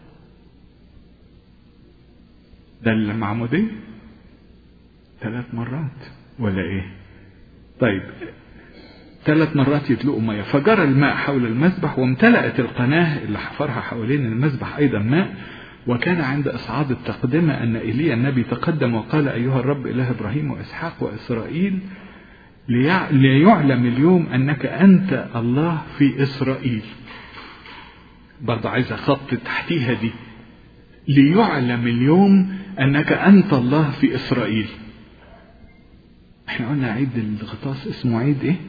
ده المعمودية ثلاث مرات ولا ايه؟ طيب ثلاث مرات يدلقوا مية، فجرى الماء حول المذبح، وامتلأت القناة اللي حفرها حوالين المذبح أيضا ماء. وكان عند إصعاد التقدمة أن إيليا النبي تقدم وقال أيها الرب إله إبراهيم وإسحاق وإسرائيل، ليعلم اليوم أنك أنت الله في إسرائيل. برضه عايز خط تحتيها دي، ليعلم اليوم أنك أنت الله في إسرائيل. احنا قلنا عيد الغطاس اسمه عيد ايه؟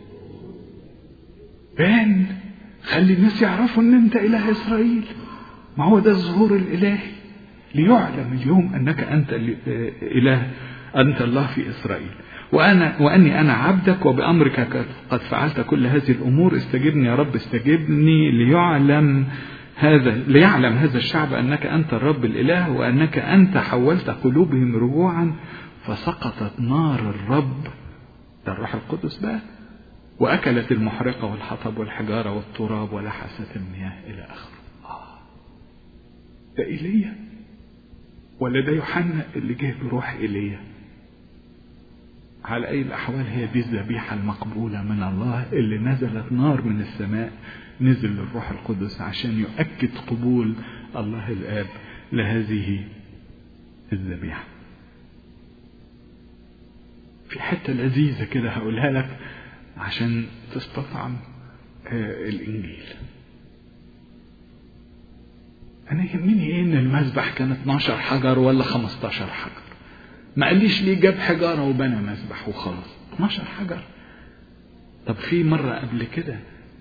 بان خلي الناس يعرفوا ان انت اله اسرائيل. ما هو ده الظهور الالهي، ليعلم اليوم انك انت اله، انت الله في اسرائيل، وانا واني انا عبدك وبامرك قد فعلت كل هذه الامور. استجبني يا رب استجبني، ليعلم هذا ليعلم هذا الشعب انك انت الرب الاله، وانك انت حولت قلوبهم رجوعا، فسقطت نار الرب، ده الروح القدس بقى، وأكلت المحرقة والحطب والحجارة والتراب ولحست المياه إلى آخره. آه ده إيليا ولا ده يوحنا اللي جه بروح إيليا؟ على أي الأحوال هي دي الذبيحة المقبولة من الله، اللي نزلت نار من السماء، نزل الروح القدس عشان يؤكد قبول الله الآب لهذه الذبيحة. في حتة لذيذة كده هقولها لك عشان تستطعم الإنجيل. أنا يهمني إيه إن المذبح كان اتناشر حجر ولا خمستاشر حجر؟ ما قاليش ليه جاب حجارة وبنى مذبح وخلاص. اتناشر حجر. طب في مرة قبل كده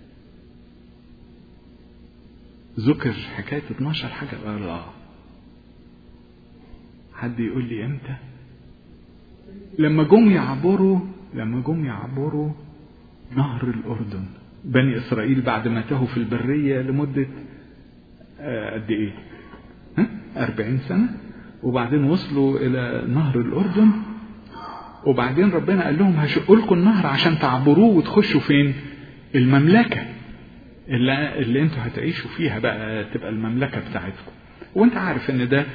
ذكر حكاية اتناشر حجر؟ لا. حد يقول لي امتى؟ لما جم يعبروا لما جم يعبروا نهر الأردن، بني إسرائيل بعد ما تاهوا في البرية لمدة قد إيه؟ أربعين سنة، وبعدين وصلوا إلى نهر الأردن، وبعدين ربنا قال لهم هشق لكم النهر عشان تعبروه وتخشوا فين؟ المملكة اللي, اللي انتوا هتعيشوا فيها بقى، تبقى المملكة بتاعتكم. وانت عارف ان ده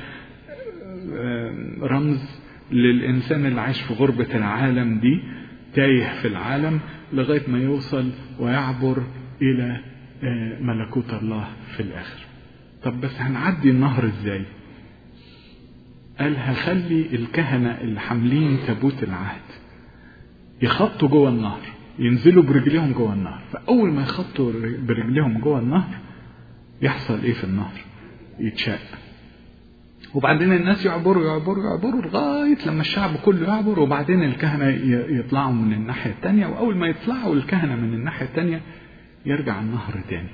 رمز للإنسان اللي عايش في غربة العالم دي، تايه في العالم لغاية ما يوصل ويعبر إلى ملكوت الله في الآخر. طب بس هنعدي النهر إزاي؟ قال هخلي الكهنة اللي حاملين تابوت العهد يخطوا جوه النهر، ينزلوا برجليهم جوه النهر. فأول ما يخطوا برجليهم جوه النهر يحصل إيه في النهر؟ يتشق، وبعدين الناس يعبروا يعبروا يعبروا لغاية لما الشعب كله يعبر، وبعدين الكهنة يطلعوا من الناحية التانية، وأول ما يطلعوا الكهنة من الناحية التانية يرجع النهر تاني.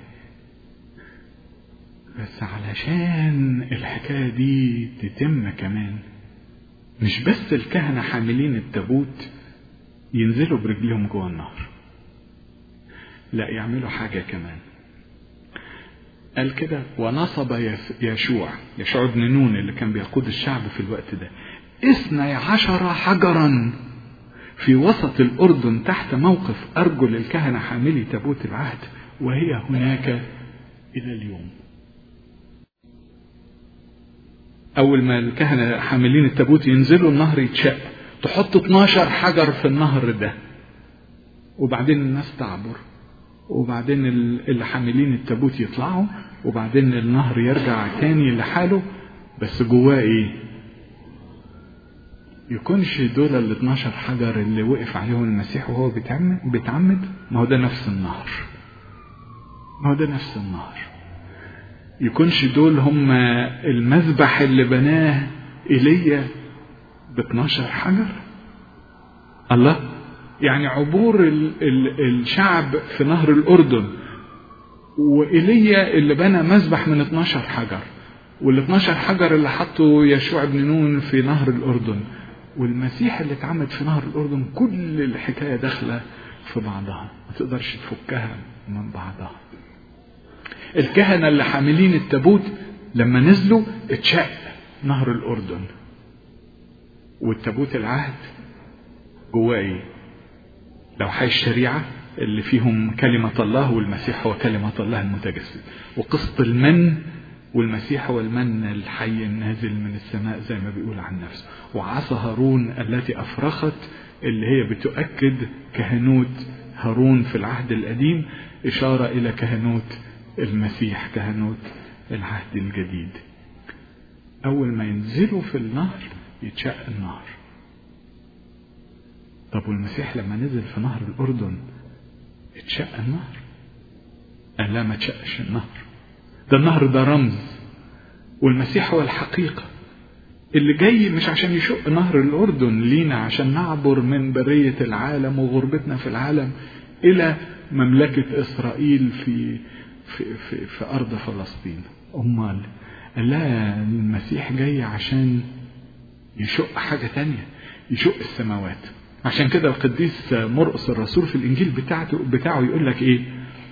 بس علشان الحكاية دي تتم كمان، مش بس الكهنة حاملين التابوت ينزلوا برجلهم جوه النهر، لا يعملوا حاجة كمان. قال كده ونصب يشوع يشوع بن نون اللي كان بيقود الشعب في الوقت ده اثني عشر حجرا في وسط الأردن تحت موقف أرجل الكهنة حاملي تابوت العهد، وهي هناك إلى اليوم. أول ما الكهنة حاملين التابوت ينزلوا النهر يتشق، تحط اتناشر حجر في النهر ده، وبعدين الناس تعبر، وبعدين اللي حاملين التابوت يطلعوا، وبعدين النهر يرجع تاني لحاله. بس جواه ايه؟ يكونش دول ال اتناشر حجر اللي وقف عليهم المسيح وهو بيتعمد؟ ما هو ده نفس النهر، ما هو ده نفس النهر. يكونش دول هم المذبح اللي بناه إيليا ب اتناشر حجر؟ الله، يعني عبور ال ال الشعب في نهر الأردن، وإيليا اللي بنى مذبح من اتناشر حجر، وال اتناشر حجر اللي حطوا يشوع بن نون في نهر الأردن، والمسيح اللي اتعمد في نهر الأردن. كل الحكاية داخلة في بعضها، ما تقدرش تفكها من بعضها. الكهنة اللي حاملين التابوت لما نزلوا اتشق نهر الأردن، والتابوت العهد جواه ايه؟ لوحي الشريعة اللي فيهم كلمة الله، والمسيح هو كلمة الله المتجسد، وقسط المن، والمسيح هو المن الحي النازل من السماء زي ما بيقول عن نفسه، وعصا هارون التي أفرخت اللي هي بتؤكد كهنوت هارون في العهد القديم، إشارة إلى كهنوت المسيح، كهنوت العهد الجديد. أول ما ينزلوا في النهر يتشق النهر. طب والمسيح لما نزل في نهر الأردن اتشق النهر؟ قال لا، ما تشقش النهر، ده النهر ده رمز، والمسيح هو الحقيقة اللي جاي مش عشان يشق نهر الأردن لينا عشان نعبر من برية العالم وغربتنا في العالم إلى مملكة إسرائيل في في في, في أرض فلسطين. أمال لا، المسيح جاي عشان يشق حاجة تانية، يشق السماوات. عشان كده القديس مرقس الرسول في الإنجيل بتاعته بتاعه يقول لك إيه؟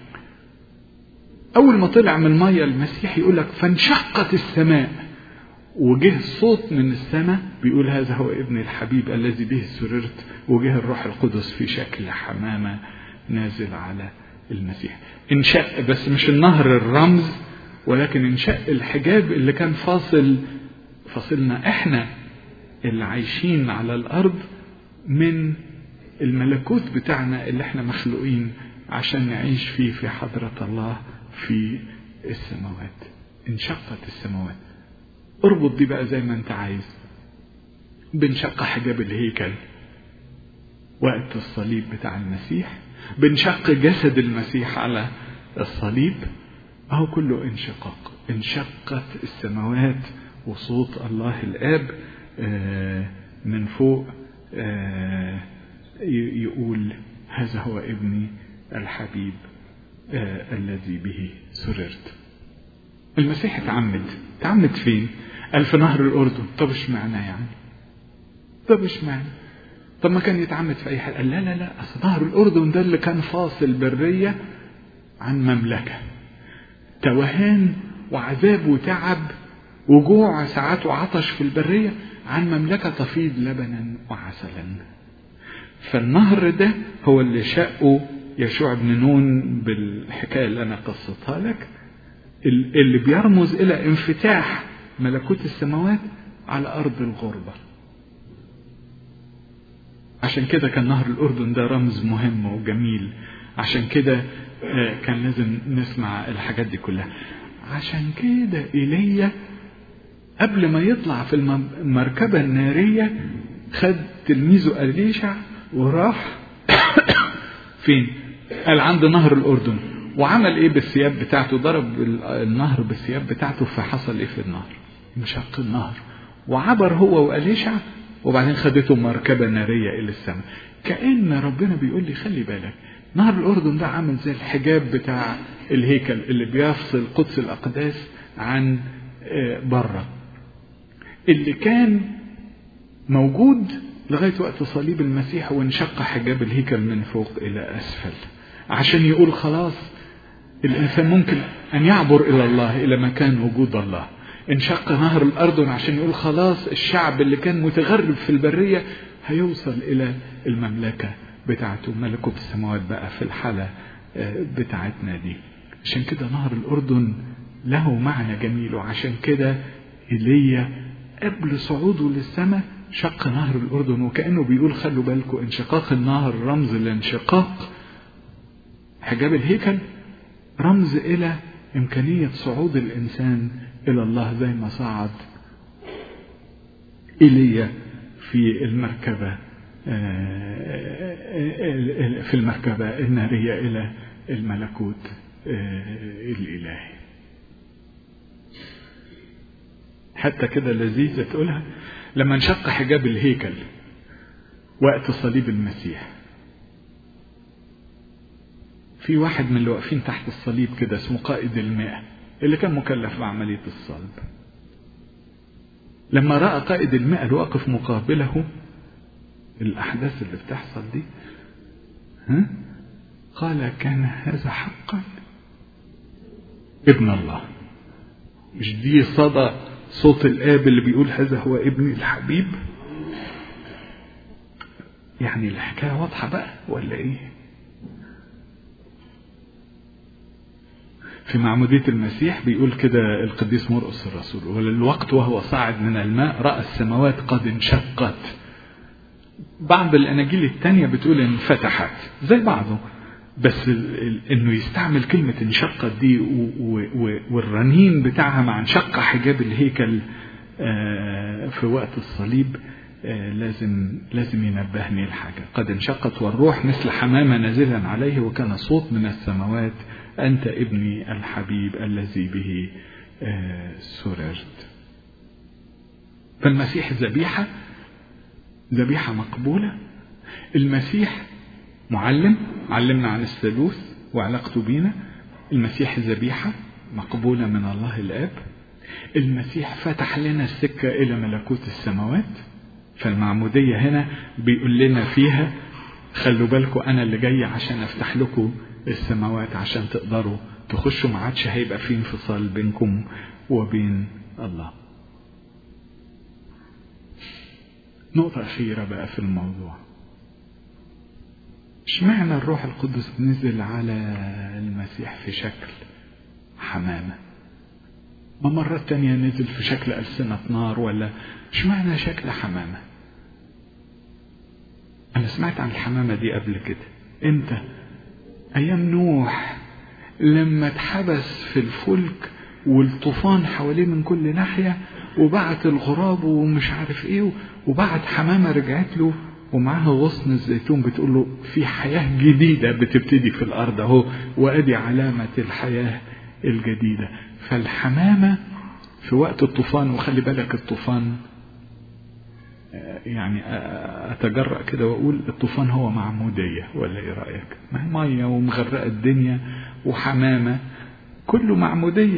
أول ما طلع من المية المسيح يقول لك فانشقت السماء، وجه صوت من السماء بيقول هذا هو ابن الحبيب الذي به سررت، وجه الروح القدس في شكل حمامة نازل على المسيح. انشق، بس مش النهر الرمز، ولكن انشق الحجاب اللي كان فاصل فاصلنا احنا اللي عايشين على الأرض من الملكوت بتاعنا اللي احنا مخلوقين عشان نعيش فيه في حضرة الله في السماوات. انشقت السماوات. اربط دي بقى زي ما انت عايز. بنشق حجاب الهيكل وقت الصليب بتاع المسيح، بنشق جسد المسيح على الصليب، اهو كله انشقاق. انشقت السماوات، وصوت الله الآب من فوق يقول هذا هو ابني الحبيب الذي به سررت. المسيح اتعمد. اتعمد فين؟ قال في نهر الأردن. طب ايش معنى يعني؟ طب ايش معنى؟ طب ما كان يتعمد في أي حال؟ قال لا لا لا، أصل نهر الأردن ده اللي كان فاصل برية عن مملكة، توهان وعذاب وتعب وجوع ساعات وعطش في البرية، عن مملكة تفيض لبنا وعسلا. فالنهر ده هو اللي شقه يشوع بن نون بالحكاية اللي أنا قصتها لك، اللي بيرمز إلى انفتاح ملكوت السماوات على أرض الغربة. عشان كده كان نهر الأردن ده رمز مهم وجميل، عشان كده كان لازم نسمع الحاجات دي كلها. عشان كده إيليا قبل ما يطلع في المركبة النارية خد تلميذه أليشع وراح فين؟ قال عند نهر الأردن. وعمل ايه بالثياب بتاعته؟ ضرب النهر بالثياب بتاعته، فحصل ايه في النهر؟ انشق النهر، وعبر هو وأليشع، وبعدين خدته مركبة نارية إلى السماء. كأن ربنا بيقول لي خلي بالك، نهر الأردن ده عامل زي الحجاب بتاع الهيكل اللي بيفصل قدس الأقداس عن بره، اللي كان موجود لغاية وقت صليب المسيح، وانشق حجاب الهيكل من فوق إلى أسفل، عشان يقول خلاص الإنسان ممكن أن يعبر إلى الله، إلى مكان وجود الله. انشق نهر الأردن عشان يقول خلاص الشعب اللي كان متغرب في البرية هيوصل إلى المملكة بتاعته، ملكوت السماوات بقى في الحالة بتاعتنا دي. عشان كده نهر الأردن له معنى جميل، وعشان كده إيليا قبل صعوده للسماء شق نهر الأردن، وكأنه بيقول خلوا بالكم انشقاق النهر رمز لانشقاق حجاب الهيكل، رمز إلى إمكانية صعود الإنسان إلى الله زي ما صعد إيليا في المركبة في المركبة النارية إلى الملكوت الإلهي. حتى كده لذيذة تقولها لما انشق حجاب الهيكل وقت صليب المسيح، في واحد من اللي واقفين تحت الصليب كده اسمه قائد المئة اللي كان مكلف بعملية الصلب، لما رأى قائد المئة الواقف مقابله الأحداث اللي بتحصل دي، ها؟ قال كان هذا حقا ابن الله. مش دي صدى صوت الآب اللي بيقول هذا هو ابني الحبيب؟ يعني الحكاية واضحة بقى ولا ايه؟ في معمودية المسيح بيقول كده القديس مرقس الرسول، وللوقت وهو صاعد من الماء رأى السماوات قد انشقت. بعض الأناجيل التانية بتقول انفتحت زي بعضه، بس انه يستعمل كلمة انشقت دي والرنين بتاعها مع انشق حجاب الهيكل في وقت الصليب لازم لازم ينبهني الحاجة. قد انشقت والروح مثل حمامة نازلا عليه وكان صوت من السماوات أنت ابني الحبيب الذي به سررت. فالمسيح ذبيحة ذبيحة مقبولة. المسيح معلم علمنا عن الثالوث وعلاقته بينا. المسيح ذبيحة مقبولة من الله الآب. المسيح فتح لنا السكة إلى ملكوت السماوات. فالمعمودية هنا بيقول لنا فيها خلوا بالكم أنا اللي جاي عشان أفتح لكم السماوات عشان تقدروا تخشوا، ما عادش هيبقى في انفصال بينكم وبين الله. نقطة أخيرة بقى في الموضوع، اشمعنى الروح القدس نزل على المسيح في شكل حمامة؟ ما مرة تانية نزل في شكل ألسنة نار، ولا اشمعنى شكل حمامة؟ أنا سمعت عن الحمامة دي قبل كده. امتى؟ أيام نوح لما اتحبس في الفلك والطوفان حواليه من كل ناحية، وبعت الغراب ومش عارف ايه، وبعت حمامة رجعت له ومعها غصن الزيتون بتقول له في حياة جديدة بتبتدي في الأرض اهو، وأدي علامة الحياة الجديدة. فالحمامة في وقت الطوفان، وخلي بالك الطوفان يعني أتجرأ كده وأقول الطوفان هو معمودية، ولا إيه رأيك؟ ما هي مية ومغرقة الدنيا وحمامة كله معمودية.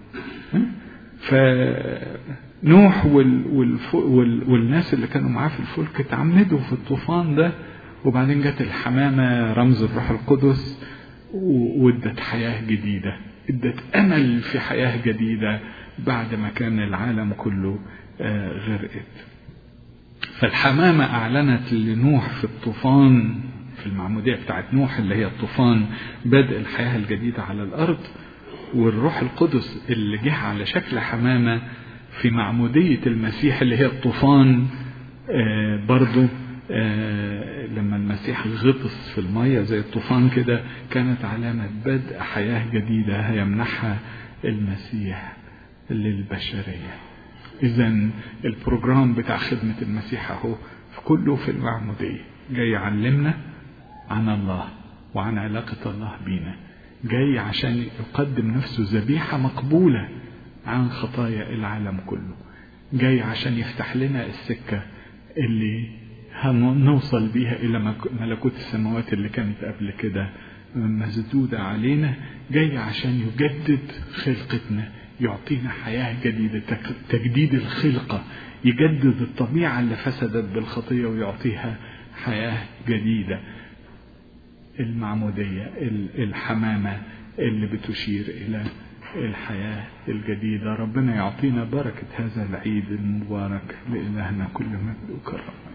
فنوح وال وال والناس اللي كانوا معاه في الفلك اتعمدوا في الطوفان ده، وبعدين جت الحمامة رمز الروح القدس وادت حياة جديدة، ادت أمل في حياة جديدة بعد ما كان العالم كله غرقت. فالحمامة أعلنت لنوح في الطوفان في المعمودية بتاعت نوح اللي هي الطوفان بدء الحياة الجديدة على الأرض، والروح القدس اللي جه على شكل حمامة في معمودية المسيح اللي هي الطوفان آه برضو آه لما المسيح غطس في المية زي الطوفان كده، كانت علامة بدء حياة جديدة هيمنحها المسيح للبشرية. إذن البروجرام بتاع خدمة المسيح اهو في كله في المعمودية، جاي يعلمنا عن الله وعن علاقة الله بينا، جاي عشان يقدم نفسه ذبيحة مقبولة عن خطايا العالم كله، جاي عشان يفتح لنا السكة اللي هنوصل بيها إلى ملكوت السماوات اللي كانت قبل كده مسدودة علينا، جاي عشان يجدد خلقتنا، يعطينا حياة جديدة، تجديد الخلقة، يجدد الطبيعة اللي فسدت بالخطية ويعطيها حياة جديدة. المعمودية الحمامة اللي بتشير إلى الحياة الجديدة. ربنا يعطينا بركة هذا العيد المبارك، لإلهنا كل مجد وكرم.